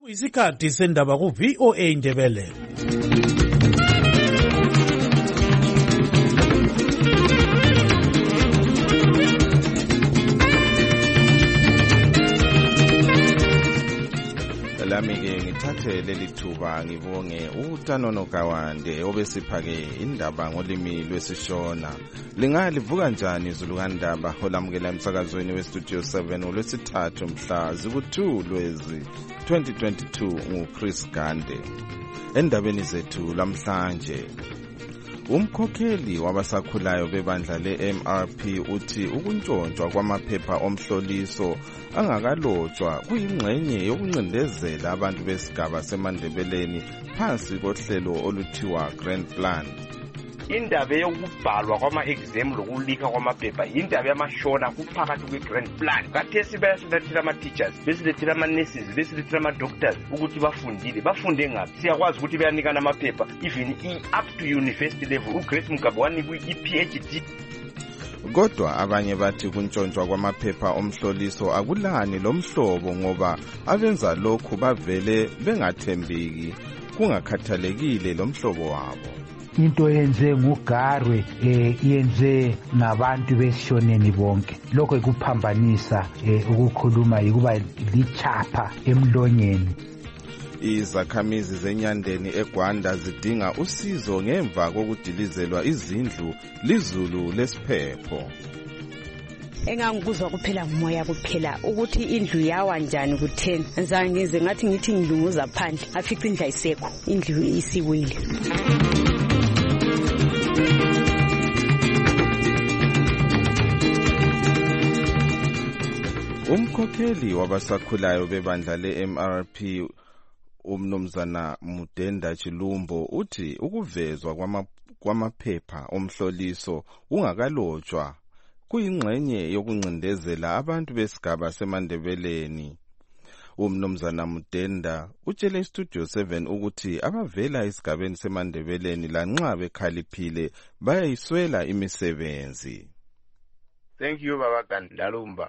Isikhathi sendaba ku VOA Indebele. Lami-ke ngithathe leli thuba ngibonge uTanono Kawande obesiphake indaba ngolimi lwesishona. Lingalivuka njani izulu kandaba olamukela emsakazweni weStudio 7 olwesithathu mhla ziku-2 Lwezi 2022 nguChris Gande. Endabeni zethu lamhlanje, umkhokheli wabasakhulayo bebandla le-MRP uthi ukuntshontshwa kwamaphepha omhloliso angakalotshwa kuyingxenye yokuncindezela abantu besigaba seMandebeleni phansi kohlelo oluthiwa Grand Plan. Indaba yokubhalwa kwama-exam lokulika kwamaphepha indaba yamashona kuphakathi kwe-Grand Plan. Kathesi bayasilethela ama-teachers, besilethela ama-nurses, besilethela ama-doctors ukuthi bafundile. Bafunde ngaphi? Siyakwazi ukuthi bayanikana amaphepha even up to university level. uGrace Mugabe wanikwa i-PhD. Kodwa abanye bathi kuntshontshwa kwamaphepha omhloliso akulani lomhlobo ngoba abenza lokhu bavele bengathembeki kungakhathalekile lomhlobo wabo. Into yenze nguGarwe yenze ngabantu besishoneni bonke. Lokho ikuphambanisa ukukhuluma yikuba lichapha emlonyeni. Izakhamizi zenyandeni eGwanda zidinga usizo ngemva kokudilizelwa izindlu lizulu lesiphepho. Engangikuzwa kuphela umoya kuphela ukuthi indlu yawa njani ku10 ngizangize ngathi ngithi ngilunguza phandle afica indlu ayisekho, indlu isiwile. Umkhokheli wabasakhulayo bebandla le-MRP uMnumzana Mudenda Chilumbo uthi ukuvezwa kwamaphepha omhloliso ungakalotshwa kuyingxenye yokuncindezela abantu besigaba seMandebeleni. uMnumzana Mudenda utshele iStudio 7 ukuthi abavela esigabeni seMandebeleni lanxa bekhaliphile bayayiswela imisebenzi. Thank you Baba Gandalumba.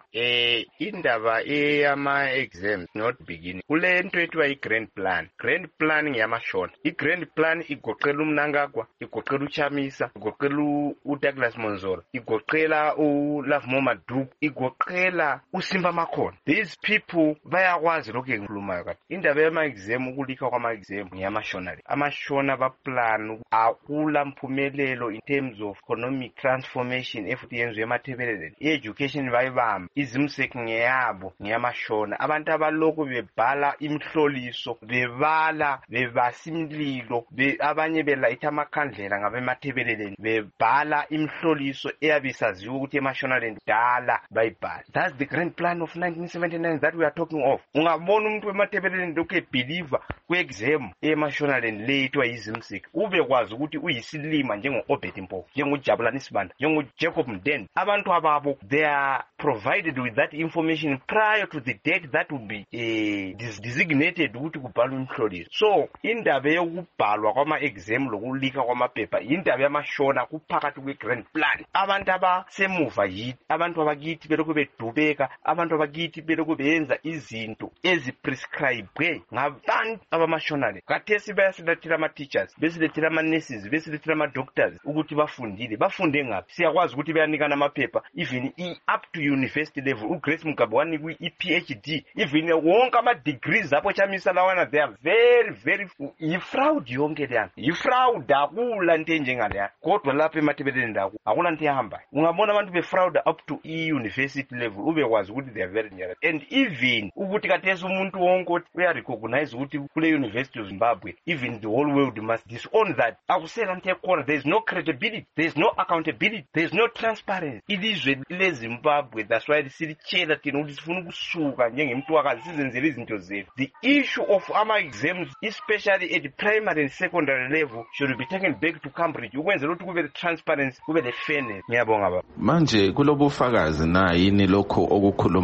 Indaba eyama-exams not beginning. Kule nto ethiwa i-Grand Plan. Grand Plan ngiyamashona. I-Grand Plan igoqela uMnangagwa, igoqela uChamisa, igoqela uDouglas Monzolo, igoqela uLove Maduk, igoqela uSimba Makhona. These people bayakwazi lokho engikhulumayo kade. Indaba yama-exam ukulika kwama-exam ngiyamashona. Amashona baplan akula mphumelelo in terms of economic transformation efuthi yenziwe emathebeleni. I-education bayibamba, izimseki ngeyabo ngiyamashona. Abantu abaloko bebhala imhloliso, bebala, bebasimlilo, abanye belayitha amakhandlela ngabemathebeleleni, bebhala imhloliso eyabisaziwe ukuthi emashonaleni dala bayibhala. That's the Grand Plan of 1979 that we are talking of. Ungabona umuntu wemathebeleleni lokhu ebelieve ku-exam emashonaleni leyitwa izimseki, ubekwazi ukuthi uyisilima njengo-Obed Mpofu, njengojabulani Sibanda, njengoJacob Mdende. Abantu ababo, they are provided with that information prior to the date that will be designated ukuthi kubhalwe imhloliso. So indaba yokubhalwa kwama-exam lokulika kwamaphepha indaba yamashona kuphakathi kwe-Grand Plan. Abantu abasemuva yithi, abantu abakithi belokhu bedubeka, abantu abakithi belokhu beyenza izinto eziprescribwe ngabantu abamashonale. Kathesi bayasilethela ama-teachers, besilethela ama-nurses, besilethela ama-doctors ukuthi bafundile. Bafunde ngaphi? Siyakwazi ukuthi bayanikana amaphepha even up to university level. uGrace Mugabe wanikwa i-PhD, even wonke ama-degrees apho Chamisa lawana, they are very yifraud yonke leyana. Yifraud, akula nto enjengaleya. Kodwa lapha emathebeleni ndako akula nto ehamba. Ungabona abantu befraud up to i-university level ubekwazi ukuthi they are very near. And even ukuthi kathesi umuntu wonke uyarecognize ukuthi kule University of Zimbabwe, even the whole world must disown that. Akusela nto ekhona. There is no credibility, there is no accountability, there is no transparency. Ilizwe leZimbabwe, that's why silitshela thina ukuthi sifuna ukusuka njengemntwakazi sizenzele izinto zethu. The issue of ama-exams, especially at the primary and secondary level, should be taken back to Cambridge ukwenzela ukuthi kube le-transparency, kube le-fairness. Ngiyabonga baba. Manje kulobufakazi na yini lokho okukhulumayo?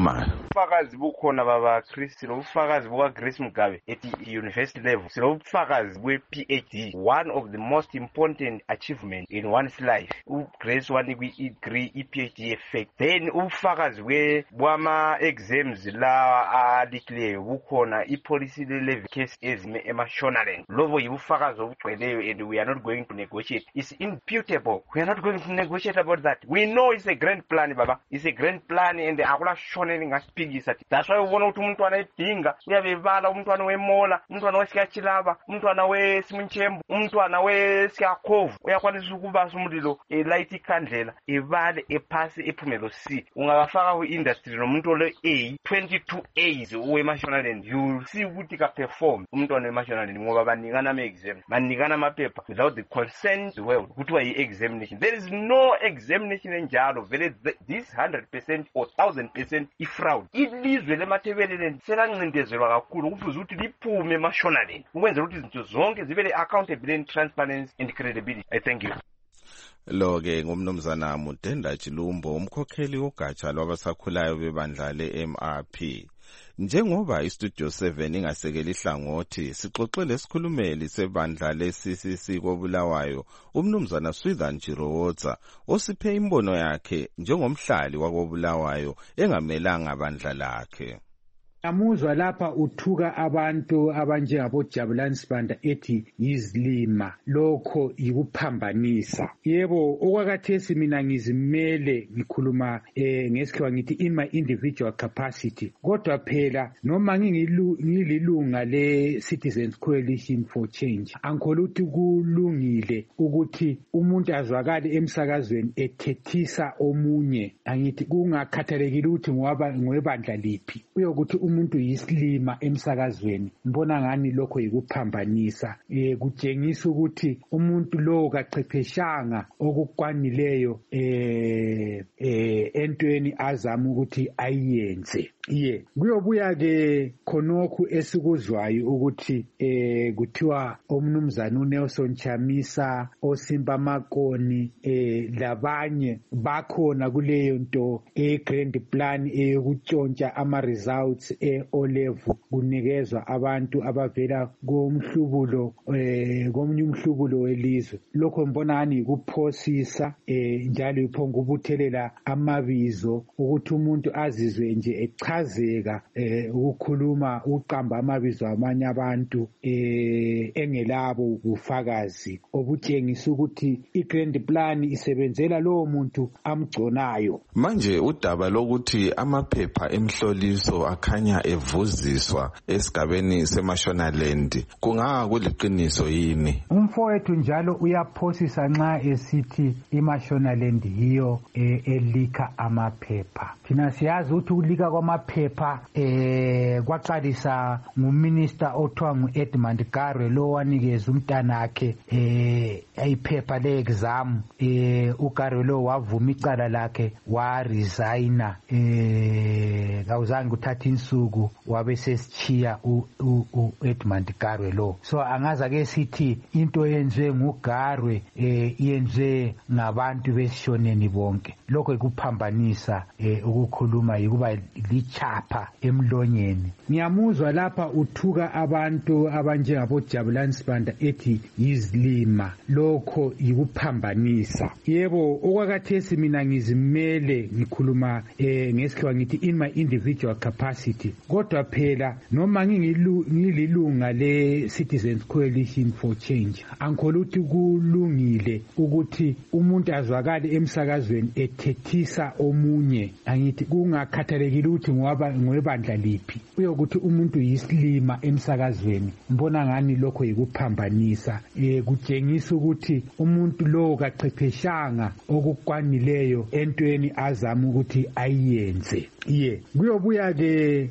Silobufakazi bukhona baba Chris, silobufakazi buka Grace Mugabe at university level, silobufakazi we-PhD, one of the most important achievements in one's life. Grace wani kwi-degree i-PhD effect. Then ubufakazi bwama exams la alikleyo bukhona i-policy level case ezime eMashonaland. Lobo yibufakazi obugcweleyo, and we are not going to negotiate. It's imputable. We are not going to negotiate about that. We know it's a grand plan, baba. It's a grand plan, and akula shoneni ngaspigisa. That's why ubona ukuthi umuntu anayidinga uyabebala, umntwana weMola, umntwana weSiyachilaba, umntwana weSimunchembu, umntwana weSiyakhovu uyakwanisa ukubasa umlilo light ikhandlela ebale ephasi ephumelo C. Ungabafaka ku-industry nomuntu ole A 22 A's weMashonaland, you see ukuthi ka perform umntwana weMashonaland ngoba banikana ama-exam, banikana amaphepha without the consent well kuthiwa yi-examination. There is no examination enjalo vele. This 100% or 1000% ifraud. Ilizwe lemathebeleni selancindezelwa kakhulu kufuze ukuthi liphume eMashonaland ukwenzela ukuthi izinto zonke zibe le-accountability, transparency and credibility. I thank you. Lo-ke ngumnumzana Mudenda Chilumbo, umkhokheli wogatsha lwabasakhulayo bebandla le-MRP. Njengoba iStudio 7 ingasekeli ihlangothi, sixoxele isikhulumeli sebandla le-CCC koBulawayo, umnumzana Swithan Jirowotsa, osiphe imbono yakhe njengomhlali wakoBulawayo engamelanga bandla lakhe. Amuzwa lapha uthuka abantu abanjengabo Jabulani Sibanda ethi yizilima, lokho yikuphambanisa. Yebo, okwakathesi mina ngizimele ngikhuluma ngesikhiwa ngithi in my individual capacity. Kodwa phela noma ngililunga le Citizens Coalition for Change, angikholwa ukuthi kulungile ukuthi umuntu azwakale emsakazweni ethethisa omunye. Angithi kungakhathalekile ukuthi ngowebandla liphi. Uyokuthi umuntu yisilima emsakazweni, ngibona ngani lokho yikuphambanisa. Kutshengisa ukuthi umuntu lo kachwepheshanga okukwanileyo entweni azama ukuthi ayenze. Kuyobuya ke khonokhu esikuzwayo ukuthi kuthiwa omnumzana uNelson Chamisa, oSimba Makoni labanye bakhona kuleyo nto grand plan eyokutshontsha ama results e-O-level kunikezwa abantu abavela komhlubulo komunye umhlubulo welizwe. Lokho mbona ngani yikuphosisa njalo iphonga ubuthelela amabizo ukuthi umuntu azizwe nje echazeka ukukhuluma uqamba amabizo amanye abantu engelabo ubufakazi obutshengisa ukuthi i-grand plan isebenzela lowo muntu amgconayo. Manje udaba lokuthi amaphepha emhloliso akhanya evuziswa esigabeni seMashonaland kungaka kuliqiniso yini? Umfowethu njalo uyaphosisa nxa esithi iMashonaland yiyo elika amaphepha. Thina siyazi ukuthi ukulika kwamaphepha kwaqalisa nguminister othiwa ngu-Edmund Garwe, lo wanikeza umntanakhe iphepha le-exam. uGarwe lo wavuma icala lakhe waresigna, kawuzange kuthatha insuku wabe sesichiya u-Edmund Garwe lo. So angaza ke sithi into yenziwe nguGarwe yenziwe ngabantu besishoneni bonke. Lokho ikuphambanisa ukukhuluma yikuba lichapha emlonyeni. Ngiyamuzwa lapha uthuka abantu abanjengabo Jabulani Sibanda ethi yizilima, lokho yikuphambanisa. Yebo, okwakathesi mina ngizimele ngikhuluma ngesikhiwa ngithi in my individual capacity. Kodwa phela noma ngililunga le Citizens Coalition for Change, angikholwa ukuthi kulungile ukuthi umuntu azwakale emsakazweni ethethisa omunye. Angithi kungakhathalekile ukuthi ngowebandla liphi. Uyokuthi umuntu yisilima emsakazweni, ngibona ngani lokho yikuphambanisa. Kutshengisa ukuthi umuntu lo kachwepheshanga okukwanileyo entweni azama ukuthi ayenze. Kuyobuya ke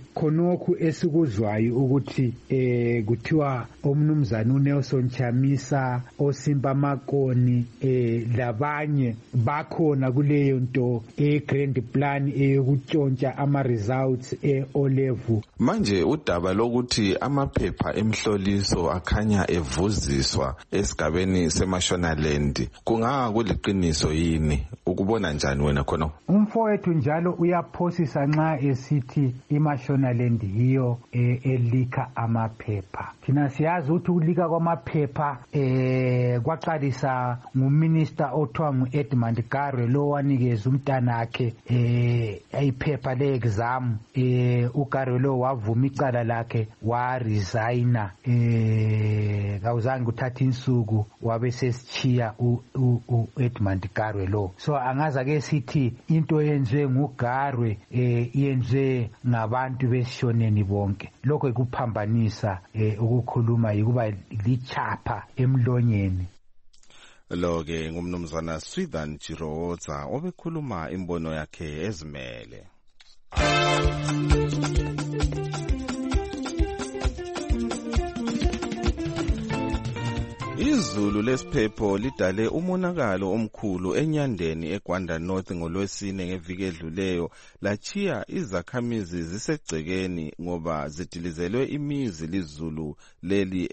khonokhu esikuzwayo ukuthi kuthiwa omnumzana uNelson Chamisa, oSimba Makoni labanye bakhona kuleyo nto grand plan eyokutshontsha ama results O-level. Manje udaba lokuthi amaphepha emhloliso akhanya evuziswa esigabeni seMashonaland kungaba kuliqiniso yini? Ukubona njani wena khona? Umfowethu njalo uyaphosisa nxa esithi iMashonaland hiyo elika amaphepha. Thina siyazi ukuthi ukulika kwamaphepha kwaqalisa nguminister othiwa ngu-Edmund Garwe lo wanikeza umntanakhe iphepha le-exam. uGarwe lo wavuma icala lakhe waresigna, kawuzange kuthatha insuku wabe sesichiya u-Edmund Garwe lo. So angaza ke sithi into yenziwe nguGarwe yenziwe ngabantu besishoneni bonke. Lokho ikuphambanisa ukukhuluma yikuba lichapha emlonyeni. Lo-ke ngumnumzana Swithan Chiroza obekhuluma imbono yakhe ezimele. Izulu lesiphepho lidale umonakalo omkhulu enyandeni eGwanda North ngolwesine ngeviki edluleyo, lachiya izakhamizi zisegcekeni ngoba zidilizelwe imizi lizulu leli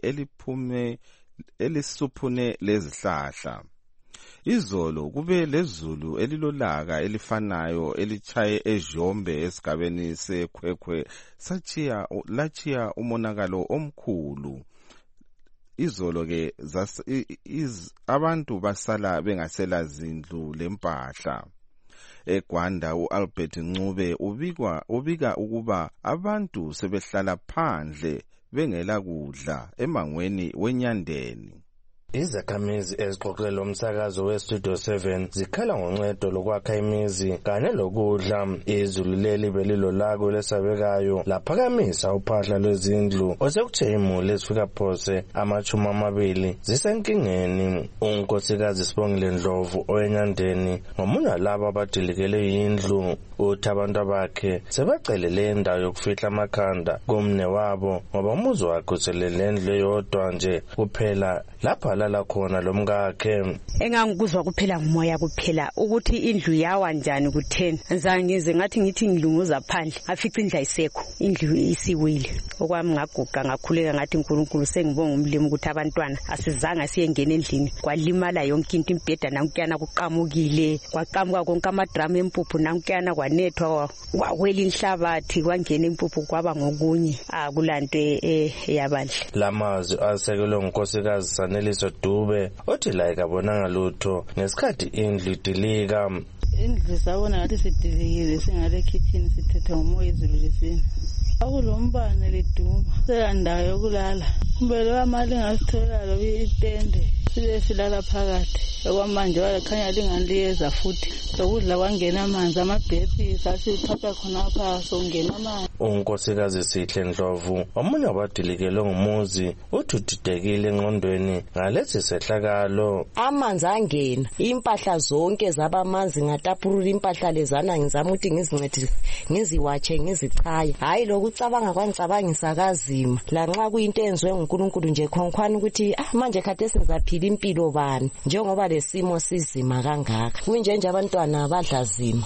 elisuphune lezihlahla. Izolo kube lezulu elilolaka elifanayo elichaye eJombe esigabeni seKhwekhwe lachiya umonakalo omkhulu. Izolo ke abantu basala bengasela zindlu lempahla. eGwanda uAlbert Ncube ubika ukuba abantu sebehlala phandle bengela kudla emangweni wenyandeni. Izakhamizi ezixoxela umsakazo weStudio 7 zikhala ngoncedo lokwakha imizi kanye lokudla. Izulu leli belilolako lesabekayo laphakamisa uphahla lwezindlu osekuthe imuli ezifika phose 20 zisenkingeni. Unkosikazi Sibongile Ndlovu oyenyandeni ngomunye walabo abadilikele yindlu uthi abantu bakhe sebacelele indawo yokufihla amakhanda kumne wabo ngoba umuzi wakhe uselele indlu eyodwa nje kuphela lapha lala khona lomkakhe. Engangikuzwa kuphela ngumoya kuphela ukuthi indlu yawa njani ku10. Ngizangize ngathi ngithi ngilunguza phandle afica indlu ayisekho, indlu isiwile. Okwami ngaguqa ngakhuleka ngathi uNkulunkulu sengibonga umlimo ukuthi abantwana asizanga siyengena endlini. Kwalimala yonke into, imbheda nankuyana kuqamukile, kwaqamuka konke amadrama empuphu nankuyana kwanethwa kwawela inhlabathi kwangena impuphu kwaba ngokunye. Akulanto eyabandla. Lamazwi asekelwe ngunkosikazi Saneliso Dube othi la ikabonanga lutho ngesikhathi indlu idilika. Indlu sabona ngathi sidilikile singale kitchen sithethe ngomoya izulu lesini. Akulombane liduma selandawo yokulala. Kumbele wamali ngasithola lo itende silala phakathi. Okwamanje walakhanya lingaliyeza futhi. Lokudla kwangena amanzi, amabhephi sasithatha khona apha songena amanzi. Unkosikazi Sihle Ndlovu omunye wabadilikele ngumuzi uthudidekile engqondweni ngalesi sehlakalo. Amanzi angena, impahla zonke zabamanzi ngatapurula impahla lezana ngizama ukuthi ngizincedise ngiziwatshe ngizichaya. Hayi lokucabanga kwangicabangisa kazima. Lanxa kuyinto enziwe nguNkulunkulu nje khonkhwana ukuthi manje kade sizaphila impilo bani njengoba lesimo sizima kangaka. Kunjenje abantwana badla zima.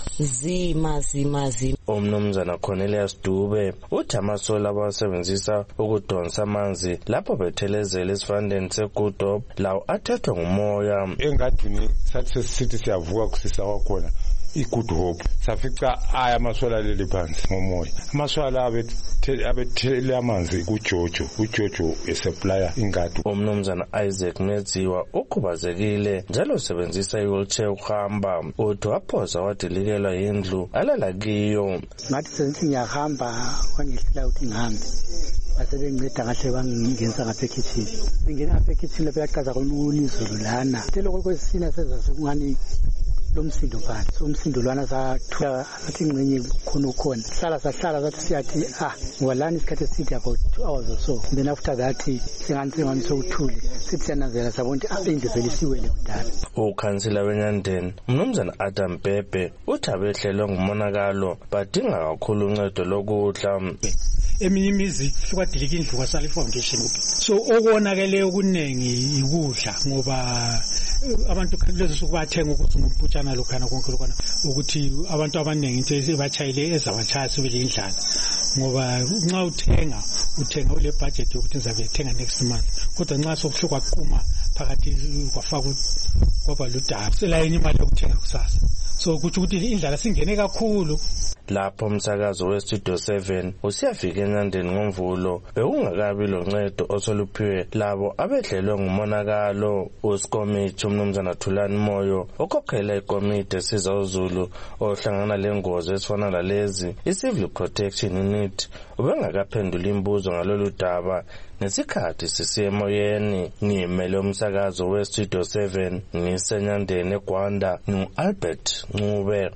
Umnumzana Cornelius Dube uthi amasola abawasebenzisa ukudonsa amanzi lapho bethelezela esivandeni seGood Hope lawo athethwa ngumoya. Engadini sathi sithi siyavuka kusisa kwakhona iGood Hope safica amasola leli phansi ngomoya. Amasola abethele amanzi uJojo esupplier ingadi. Umnumzana Isaac Medziwa ukhubazekile njalo usebenzisa iwheelchair ukuhamba. Uthi waphosa wadilikelwa yindlu alala kiyo. Ngathi sengithi ngiyahamba kwangihlela ukuthi ngihambe. Basebenginceda kahle bangingenisa ngapha ekitchen. Ngingena ngapha ekitchen lapha yaqhaza khona ulizulu lana. Phela kwesina sezasukungani lomsindo phansi. So umsindo lwana sathola athi ingcenye khona hlala sathi siyathi ngoba lana isikhathi eside about 2 hours or so. Then after that singani sokuthule sithi siyanazela sabona ukuthi indlu vele siwele kudala. Ukhansila weNyandeni umnumzana Adam Bhebhe uthi abehlelwe ngumonakalo badinga kakhulu uncedo lokudla. Eminye imizi kwadilika indlu kwasala ifoundation. So okonakele okuningi ikudla ngoba abantu lezo sokubathenga ukuthi ngubutshana lokhana konke lokana ukuthi abantu abaningi into ebachayile ezabachaya sibele indlala ngoba nxa uthenga ule budget yokuthi ngizabe ethenga next month kodwa nxa sokuhluka qhuma phakathi kwafaka kwaba ludaba selayini imali yokuthenga kusasa so ukuthi indlala singene kakhulu. Lapho umsakazo weStudio 7 usiyafika eNyandeni ngoMvulo bekungakabi loncedo osoluphiwe labo abehlelwe ngumonakalo. USkomithi umnumzana Thulani Moyo okhokhela ikomiti esiza uZulu ohlangana lengozi esifana lalezi iCivil Protection Unit ubengakaphendula imibuzo ngalolu daba ngesikhathi sisiyemoyeni. Ngimele umsakazo weStudio 7 ngiseNyandeni eGwanda nguAlbert Ncube.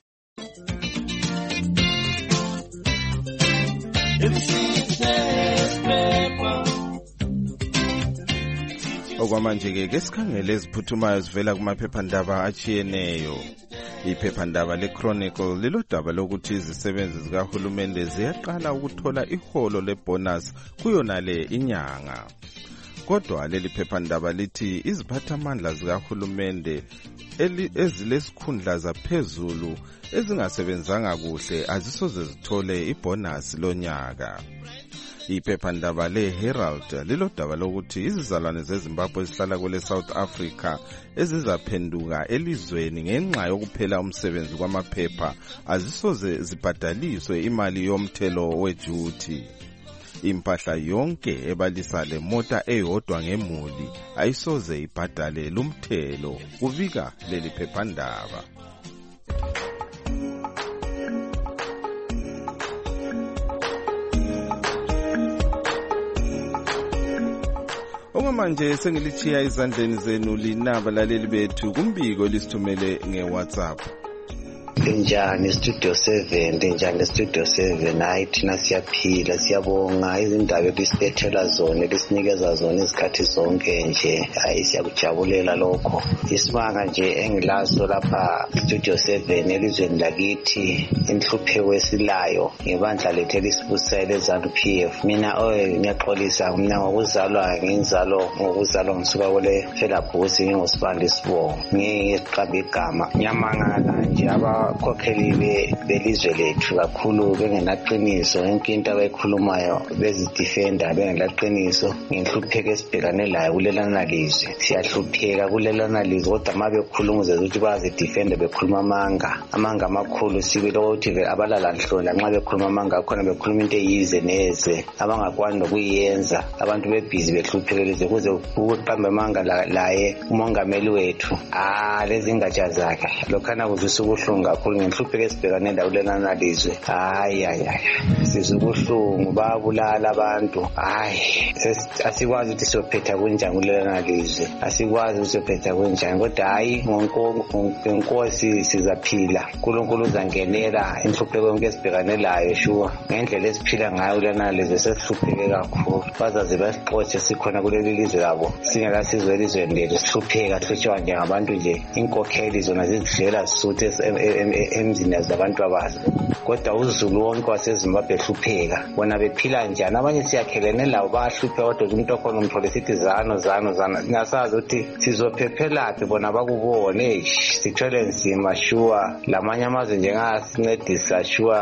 Okwamanje ke sikhangele eziphuthumayo zivela kumaphephandaba achiyeneyo. Iphephandaba leChronicle lilodaba lokuthi izisebenzi zikahulumende ziyaqala ukuthola iholo lebonus kuyonale inyanga. Kodwa leli phephandaba lithi iziphathamandla zikahulumende ezilesikhundla zaphezulu ezingasebenzanga kuhle azisoze zithole ibonus lonyaka. Iphephandaba leHerald lilodaba lokuthi izizalwane zeZimbabwe ezihlala kule South Africa ezizaphenduka elizweni ngenxa yokuphela umsebenzi kwamaphepha azisoze zibhadaliswe imali yomthelo wejuthi. Impahla yonke ebalisa le mota eyodwa ngemuli ayisoze ibhadale lumthelo, kubika leli phephandaba. Okwamanje sengilichiya izandleni zenu linaba laleli bethu kumbiko lisithumele ngeWhatsApp. Njani Studio 7 njani Studio 7 hayi thina siyaphila siyabonga izindaba elisithethela zona elisinikeza zona izikhathi zonke nje hayi siyakujabulela lokho isimanga nje engilazo lapha Studio 7 elizweni lakithi inhlupheko esilayo ngebandla lethu elisibusela eZANU-PF. Mina ngiyaxolisa mina ngokuzalwa ngokuzalwa ngisuka kule Felabhusi ngingosibandi Sibongo ngiqamba igama nyamangala nje abakhokheli belizwe lethu kakhulu bengenaqiniso yonke into abayikhulumayo bezidefenda bengelaqiniso ngenhlupheko esibhekane layo kulelana lizwe. Siyahlupheka kulelana lizwe kodwa uma bekhuluma ukuthi bazidefende bekhuluma amanga amakhulu sibile ukuthi abalala nhloni nxa bekhuluma amanga khona bekhuluma into eyize neze abangakwani nokuyenza abantu bebhizi behluphekelize kuze ukuqamba amanga laye umongameli wethu lezi ingatsha zakhe lokhana kuzwisa ubuhlungu kakhulu ngenhlupheko esibhekane layo kulelana lizwe. Sizubuhlungu babulala abantu asikwazi ukuthi siyophetha kunjani kulelana lizwe asikwazi ukuthi siyophetha kunjani kodwa ngenkosi sizaphila uNkulunkulu uzangenela inhlupheko yonke esibhekane layo sure ngendlela esiphila ngayo kulelana lizwe sesihlupheke kakhulu bazaze basixotshe sikhona kuleli lizwe labo singakasizwe elizweni lethu sihlupheka sihlutshwa njengabantu nje inkokheli zona zizidlela zisuthe emzini zabantu abazo kodwa uZulu wonke waseZimbabwe ehlupheka bona bephila njani abanye siyakhelene labo bahluphe kodwa umuntu okhona umthole sithi zano singasazi ukuthi sizophephelaphi bona bakubone sithwele nzima sure lamanye amazwe njengasincedisa sure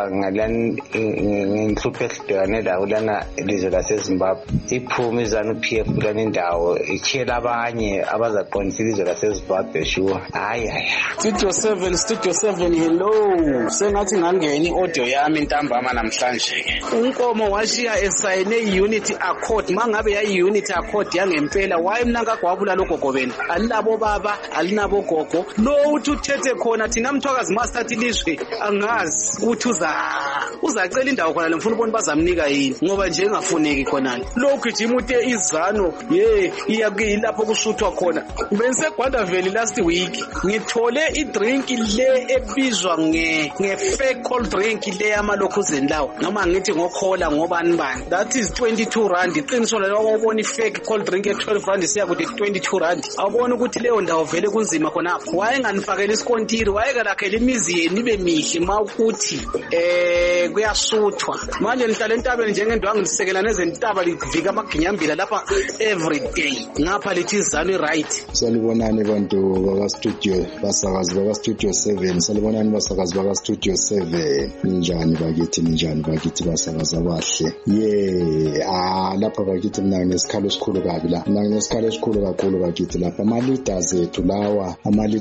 ngenhlupho esibhekane layo lana ilizwe laseZimbabwe iphume iZANU-PF kulana indawo ichela abanye abazaqondisa ilizwe laseZimbabwe sure Studio 7 hello sengathi ngangena iaudio yami intambama namhlanje uNkomo washiya esayine iunity accord mangabe yayi unity accord yangempela waye mina ngagwabula logogobeni alilabo baba alinabo gogo lo uthi uthethe khona thina mthwakazi master ilizwe angazi ukuthi uza uzacela indawo khona lemfuna ubona bazamnika yini ngoba nje engafuneki khonale lokhu ijima uthe izano iyakuyilapho kusuthwa khona bengisegwanda valley last week ngithole idrink le ebizwa nge-fake cold drink le yamalokhuzeni lawo noma ngithi ngokhola ngobani bani that is 22 rand iqiniso lelo wabona i-fake cold drink ye-12 rand siya kuthi 22 rand awubona ukuthi leyo ndawo vele kunzima khonapho wayenganifakela isikontiri wayekalakhela imizi yenu ibe mihle ma ukuthi kuyasuthwa manje nihlala entabeni njengendwangu lisekela nezentaba livika amaginyambila lapha every day ngapha lithi izalo right. Salibonani bantu baka-studio basakazi baka-studio 7 salibonani basakazi baka-studio 7 ninjani bakithi basakazi abahle lapha bakithi mina nesikhalo esikhulu kabi la mina nesikhalo esikhulu kakhulu bakithi lapha ama-leaders ethu lawa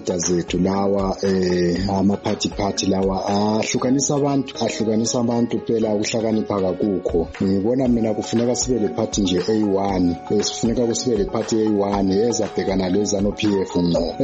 ama-party lawa ahlukanisa abantu phela ukuhlakanipha kakukho ngibona mina kufuneka sibe le party nje A1 sifuneka kusibe le party A1 ezabhekana lezanu-PF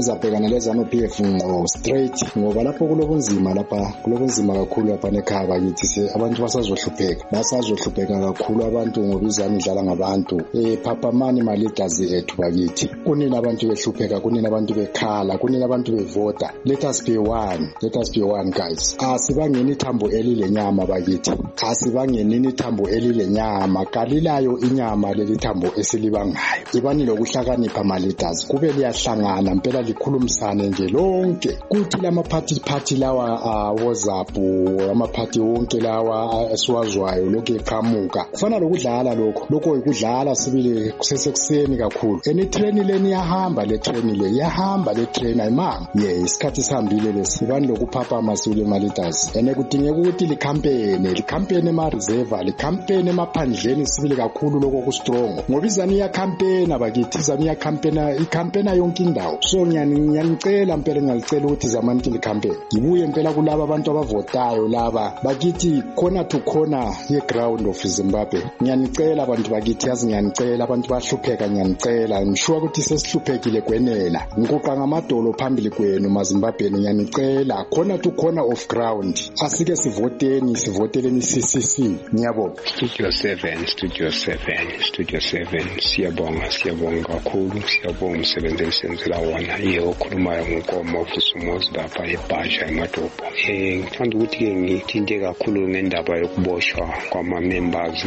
ngqo straight ngoba lapho kulobunzima kakhulu lapha nekhaya bakithi abantu basazohlupheka kakhulu abantu ngoba izanu idlala ngabantu phaphamani ma-leaders ethu bakithi kunini abantu behlupheka kunini abantu bekhala kunini abantu bevota let us be one guys asibangeni ithambo elilenyama bakithi asibangenini ithambo elilenyama kalilayo inyama leli thambo esilibangayo ibani lokuhlakanipha ma-leaders kube liyahlangana mpela likhulumisane nje lonke kuthi lama-party lawa WhatsApp ama-party wonke lawa esiwazwayo lokhu eqhamuka kufana lokudlala lokho ikudlala sibile kusesekuseni kakhulu treni leni yahamba le treni ayimanga isikhathi sihambile lesi ibani lokuphaphama sibile ma-leaders kudingeka ukuthi likhampeni ema-reserve likhampeni emaphandleni sibile kakhulu lokho kustrong ngoba izani iyakhampena bakithi ikhampena yonke indawo so ngiyanicela mpela ngiyalicela ukuthi zamanti likhampeni ngibuye mpela kulaba abantu abavotayo laba bakithi khona to khona ye-ground of Zimbabwe ngiyanicela abantu bakithi yazi ngiyanicela abantu bahlupheka ngiyanicela ngishuwa ukuthi sesihluphekile kwenela ngikuqa ngamadolo phambili kwenu maZimbabweni ngiyanicela khona to corner of ground asike sivoteleni CCC ngiyabonga. Studio 7 siyabonga kakhulu siyabonga umsebenzi esenzela wona okhulumayo ngoNkomo Vusumozi lapha eBhaja eMatopo ngithanda ukuthi ngithinte kakhulu ngendaba yokuboshwa kwama-members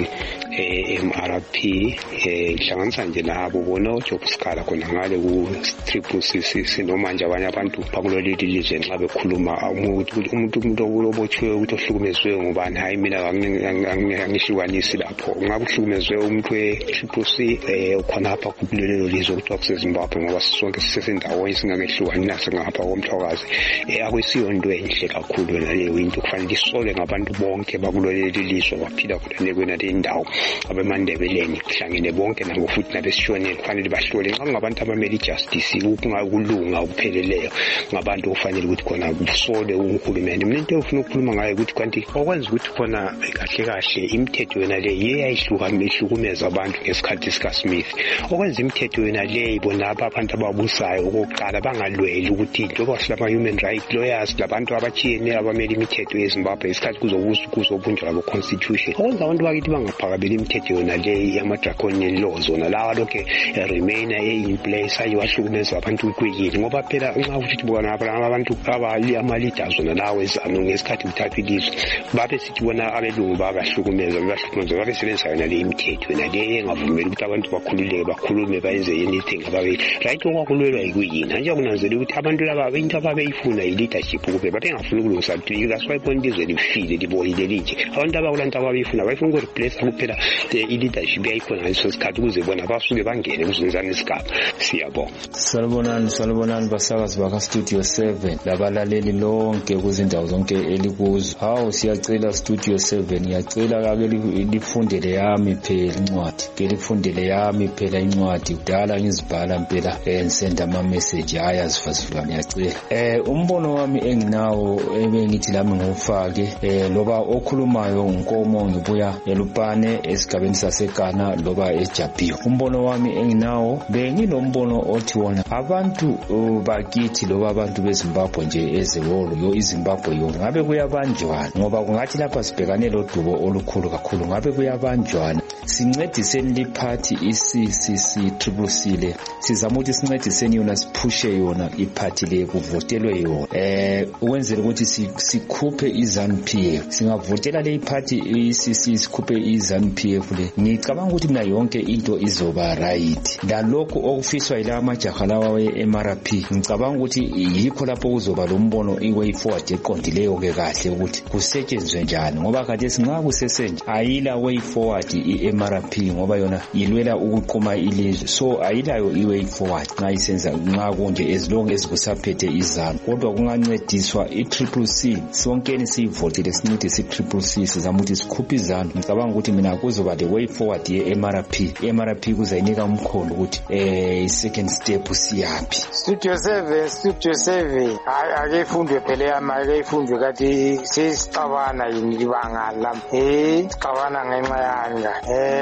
MRP ihlanganisa nje labo bona uJob Sikhala khona ngale ku-CCC noma nje abanye abantu bakuleli lizwe nxa bekhuluma umuntu obotshiwe ukuthi ohlukumezwe ngubani hayi mina angihlukanisi lapho ngabe uhlukumezwe umuntu we-CCC khonapha kulelo lizwe kuthiwa kuseZimbabwe ngoba sonke sisendawonye singakehlukani singapha komthwakazi akuyisiyo into enhle kakhulu naleyo into kufanele isolwe ngabantu bonke bakuleli lizwe baphila khona kwenale ndawo abemandebeleni kuhlangene bonke nabo futhi nabesishoneni kufanele bahlole nxa ngabantu abamele ijustice ukungakulunga okupheleleyo ngabantu kufanele ukuthi khona kusolwe uhulumende mina into ofuna ukukhuluma ngayo ukuthi kanti okwenza ukuthi khona kahle imithetho yona le ihlukumeza abantu ngesikhathi sikaSmith okwenza imithetho yona le ibona abantu ababusayo okokuqala bangalweli ukuthi njengoba silama-human rights lawyers labantu abathiyene abamele imithetho yeZimbabwe isikhathi kuzobunjwa labo constitution okwenza abantu bakithi bangaphakabeli imithetho yona le yama-draconian laws zona lawa lokhe remain in place ayiwahlukumeza abantu kwiyini ngoba phela nxa ukuthi bona abantu ama-leaders zona lawo ezanu ngesikhathi kuthathwa ilizwe babe sithi bona abelungu babahlukumeza babesebenzisa yona le imithetho yona le engavumeli ukuthi abantu bakhulume bayenze anything ababe right okwakulwelwa yikuyini anje kunanzela ukuthi abantu laba into ababeyifuna yi-leadership kube babengafuni ukulungisa that's why bona ilizwe lifile libolile linje abantu abakulanto ababeyifuna bayifuna ukureplace kuphela i-leadership yayikhona ngaleso sikhathi ukuze bona basuke bangene kuzenzana isigaba siyabonga. Salibonani basakazi baka-Studio 7 labalaleli lonke kuzindawo zonke elikuzo hawu siyacela Studio 7 ngiyacela kake lifundele yami phela incwadi lifundele yami phela incwadi kudala ngizibhala mpela ngisenda ama-message hayi azifazifula ngiyacela umbono wami enginawo ebengithi lami ngufake loba okhulumayo uNkomo ngibuya eLupane esigabeni saseGhana loba eJapiyo umbono wami enginawo benginombono othi wona abantu bakithi loba abantu beZimbabwe nje ezewolo iZimbabwe yona ngabe kuyabanjwana ngoba ungathi lapha sibhekane lodubo olukhulu kakhulu ngabe kuyabanjwana sincediseni liphathi i-CCC le sizama ukuthi sincediseni yona siphushe yona iphathi le kuvotelwe yona ukwenzela ukuthi sikhuphe i-ZANU-PF singavotela le iphathi i-CC sikhuphe i-ZANU-PF le ngicabanga ukuthi mina yonke into izoba right lalokho okufiswa yila amajaha lawa we-MRP ngicabanga ukuthi yikho lapho kuzoba lo mbono i-way forward eqondileyo ke kahle ukuthi kusetshenzwe njani ngoba kade singa kusesenje ayila way forward i-MRP ngoba yona ilwela ukuqhuma ilizwe so ayilayo i-way forward nxa isenza nxa kunje as long as kusaphethe izanu kodwa kungancediswa i-CCC sonkeni siyivotele sincedise i-CCC sizama ukuthi sikhuphe izanu ngicabanga ukuthi mina kuzoba the way forward ye-MRP kuzayinika umkhondo ukuthi i-second step siyaphi Studio 7 ake ifundwe phela ake ifundwe kathi sesicabana yini libanga lami sicabana ngenxa yanga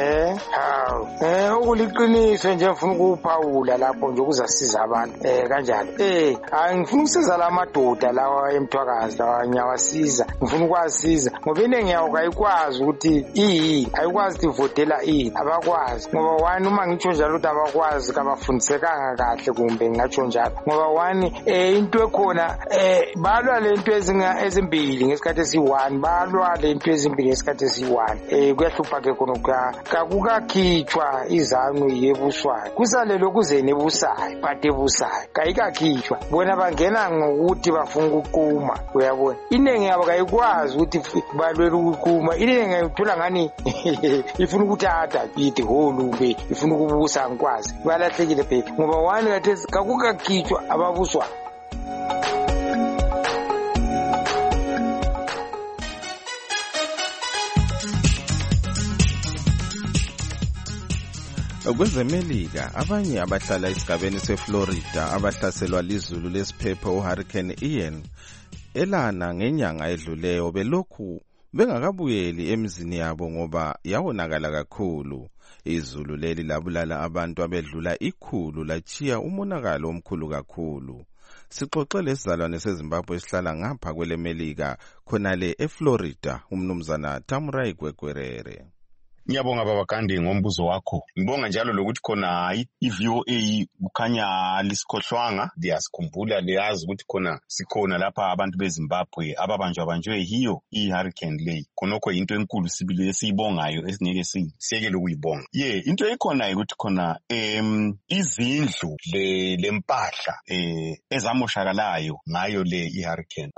ukuliqiniso nje ngifuna ukuphawula lapho nje ukuzasiza abantu kanjalo angifuna ukusiza la madoda lawa emthwakazi lawa ngiyawasiza ngifuna ukwasiza ngoba inengi yawo ayikwazi ukuthi ayikwazi ukuvotela abakwazi ngoba wani uma ngitsho njalo ukuthi abakwazi kabafundisekanga kahle kumbe ngatsho njalo ngoba into ekhona balwa lento ezimbili ngesikhathi esi1 balwa lento ezimbili ngesikhathi esi1 kuyahlupha ke khona kakukakhitshwa izanu yebuswayo kusalelo kuzene ebusayo but ebusayo kayikakhitshwa bona bangena ngokuthi bafuna ukuquma uyabona inengi yabo kayikwazi ukuthi balwela ukuquma inengi ayithola ngani ifuna ukuthatha ithi holube ifuna ukubusa ngikwazi balahlekile phela ngoba wani kathi kakukakhitshwa ababuswa kwezemelika abanye abahlala esigabeni seFlorida abahlaselwa lizulu lesiphepho uHurricane Ian elana ngenyanga edluleyo belokhu bengakabuyeli emizini yabo ngoba yawonakala kakhulu izulu leli labulala abantu abedlula 100 lachiya umonakalo omkhulu kakhulu sixoxele isizalwane seZimbabwe esihlala ngapha kwelemelika khonale eFlorida umnumzana Tamurai Gwegwerere. Ngiyabonga baba Gandhi ngombuzo wakho. Ngibonga njalo lokuthi khona i-VOA kukhanya lisikhohlwanga liyasikhumbula liyazi ukuthi khona sikhona lapha abantu beZimbabwe ababanjwe hiyo i-hurricane leyi. Khonokho into enkulu sibili esiyibongayo esingeke siyekele ukuyibonga. Into ekhona ukuthi khona izindlu lempahla ezamoshakalayo ngayo le i-hurricane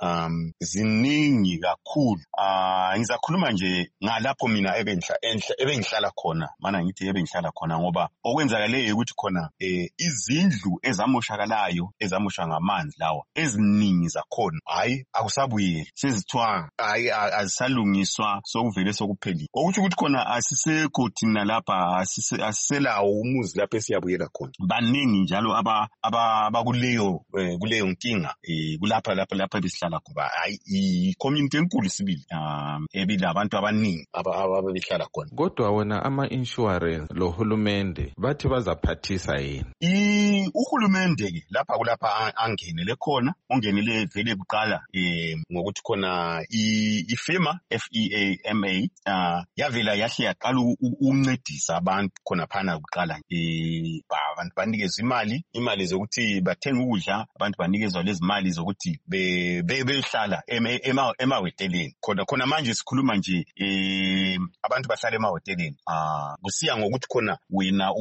ziningi kakhulu. Ngizakhuluma nje ngalapho mina ebengihlala khona mana ngithi ebengihlala khona ngoba okwenzakaleyo ukuthi khona izindlu ezamoshakalayo ezamoshwa ngamanzi lawa eziningi zakhona hayi akusabuyeli sezithwa hayi azisalungiswa sokuvele sokuphelile okuthi ukuthi khona asisekho thina lapha asiselawo umuzi lapha esiyabuyela khona baningi njalo abakuleyo nkinga kulapha besihlala khona hayi i-community enkulu sibili ebile abantu abaningi ababehlala khona kodwa wona ama-insurance lohulumende bathi bazaphathisa yini uhulumende ke lapha angenele khona ongenele vele kuqala ngokuthi khona ifema FEAMA yavela yahle yaqala ukuncedisa abantu khona phana kuqala abantu banikeza imali zokuthi bathenga ukudla abantu banikezwa lezi mali zokuthi behlala emahoteleni khona manje sikhuluma nje abantu bahlala emahoteleni kusiya ngokuthi khona wena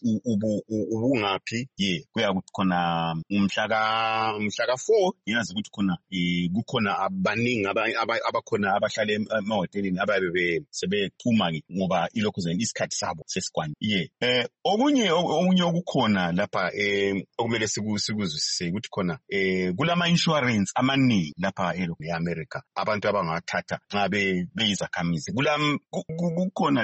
ubungaphi kuya ukuthi khona umhlaka 4 yazi ukuthi khona kukhona abaningi abakhona abahlala emahoteleni ababe sebephuma ngoba ilokho zeni isikhathi sabo sesikwani okunye okukhona lapha okumele sikuzwisise ukuthi khona kulama insurance amaningi lapha eAmerica abantu abangathatha nxa beyizakhamizi kukhona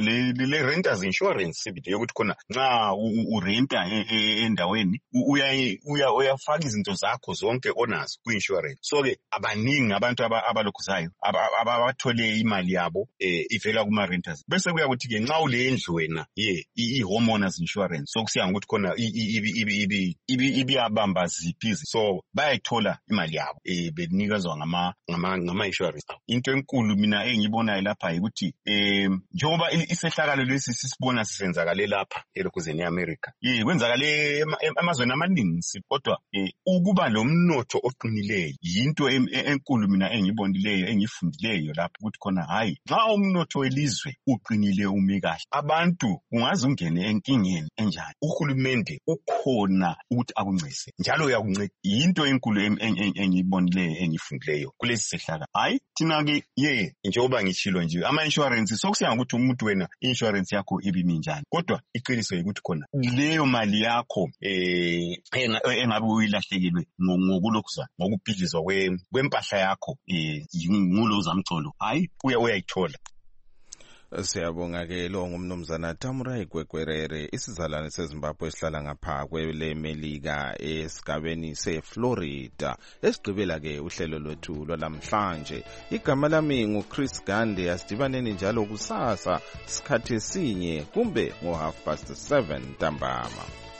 le renters insurance yokuthi khona nxa urenta endaweni uyafaka izinto zakho zonke onazo ku-insurance. So-ke abaningi abantu abalokhuzayo abathole imali yabo ivela kuma-renters. Bese kuyakuthi-ke nxa ule ndlu wena i-homeowners insurance sokusiya ngokuthi khona ibiyabamba ziphi. So bayayithola imali yabo benikezwa ngama-insurance. Into enkulu mina engiyibonayo lapha yikuthi njengoba isehlakalo lesi sisibona sisenzakale lapha elokhuzeni ye-America kwenzakale emazweni amaningi, kodwa ukuba lo mnotho oqinileyo yinto enkulu mina engiyibonileyo engiyifundileyo lapha ukuthi khona hayi nxa umnotho welizwe uqinile ume kahle abantu ungaze ungene enkingeni enjani uhulumende ukhona ukuthi akuncise njalo uyakunceda. Yinto enkulu engiyibonileyo engiyifundileyo kulesi sehlakalo. Hayi thina-ke njengoba ngitshilo nje ama-insurance sokusiya ngokuthi umuntu wena i-insurance yakho ibimi njani, kodwa iqiniso yikuthi khona leyo mali yakho engabe uyilahlekelwe ngokulokhuza ngokuphilizwa kwempahla yakho ngulo zamcolo hayi uyayithola. Siyabonga-ke lo ngumnumzana Tamurai Gwegwerere, isizalwane seZimbabwe esihlala ngapha kwele Melika esigabeni seFlorida. Esigqibela-ke uhlelo lwethu lwalamhlanje. Igama lami nguChris Gande. Asidibaneni njalo kusasa sikhathi sinye kumbe ngo 7:30 ntambama.